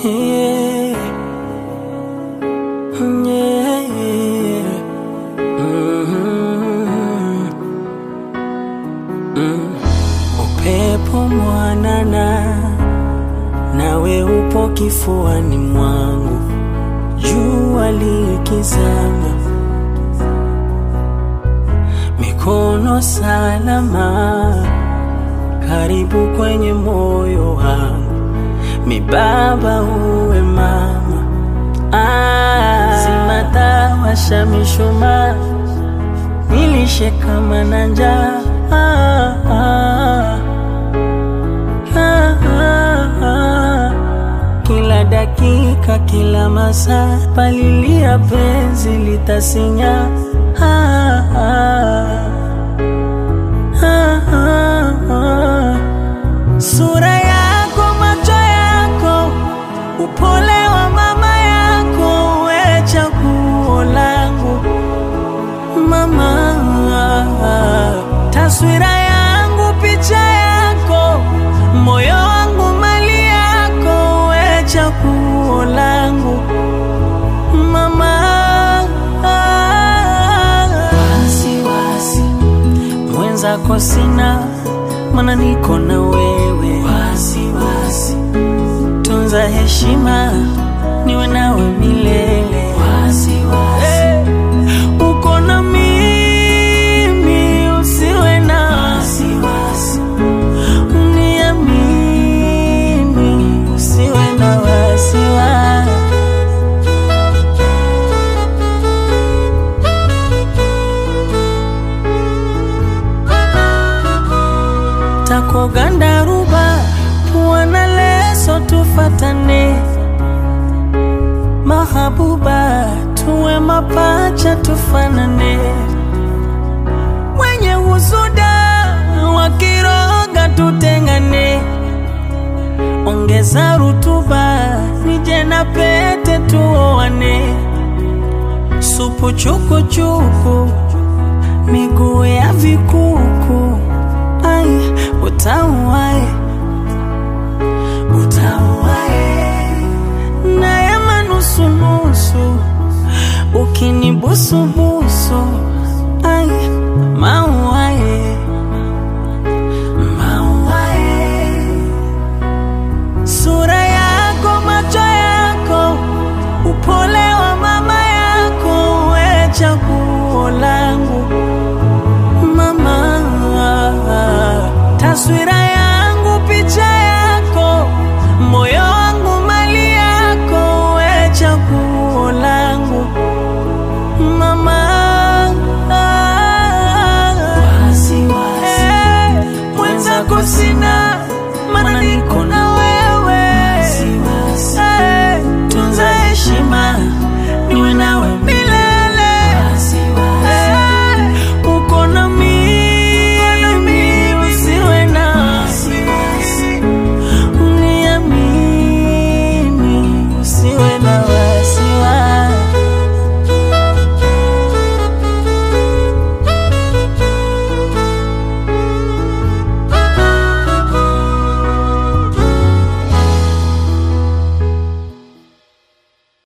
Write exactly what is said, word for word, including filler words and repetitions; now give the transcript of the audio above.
yeah, yeah. Mm-hmm. Mm. Upepo mwanana, nawe upo kifuani mwangu, jua likizama, mikono salama, karibu kwenye moyo wangu, mibaba uwe mama. Ah, simata washa mishumaa, nilishe kama na njaa. Ah, ah, ah, ah, ah. Kila dakika, kila masaa, palilia penzi litasinya. Ah, ah, ah, ah, ah. Sura yako, macho yako, upole wa mama yako, we chaguo langu mama. Taswira yangu, picha yako, moyo wangu mali yako, we chaguo langu mama. Wasiwasi mwenzako sina, mana niko na wewe. Wasiwasi tunza heshima, niwe nawe milele. Wasiwasi hey, uko na mimi, usiwe na wasiwasi, uniamini, usiwe na wasiwasi. Tako gandaruba, puana leso tufatane, mahabuba, tuwe mapacha tufanane. Wenye husuda, wakiroga tutengane, ongeza rutuba, nije na pete tuoane. Supu chuku chuku, miguu ya vikuku, ai utawae, utawae na ya manusu nusu, ukinibusu busu, ai